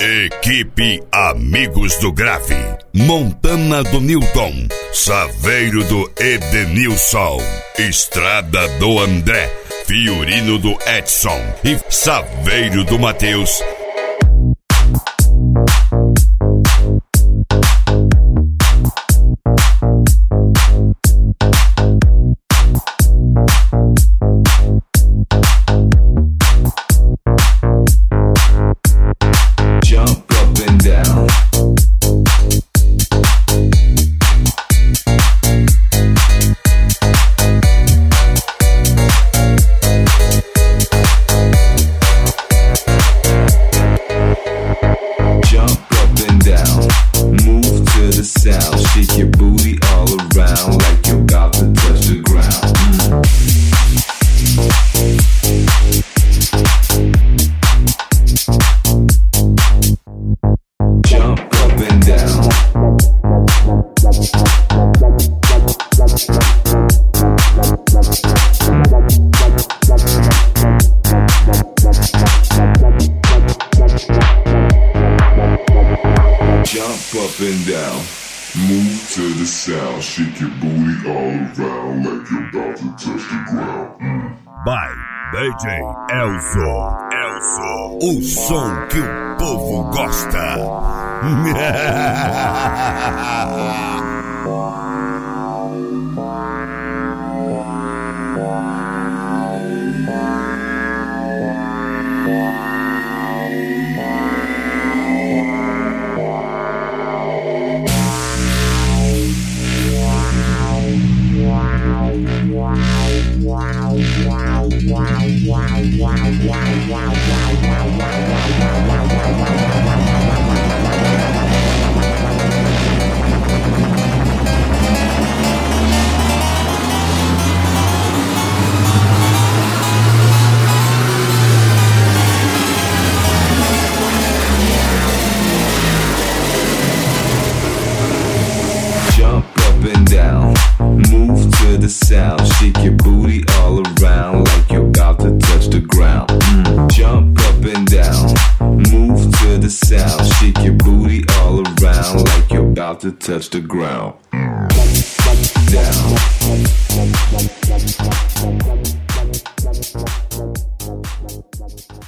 Equipe Amigos do Grave, Montana do Newton, Saveiro do Edenilson, Estrada do André, Fiorino do Edson e Saveiro do Matheus. Shake your booty all around like you're about to touch the ground. By DJ Elzo, o som que o povo gosta. Sound, shake your booty all around like you're about to touch the ground. Jump up and down, move to the sound, shake your booty all around like you're about to touch the ground. Down.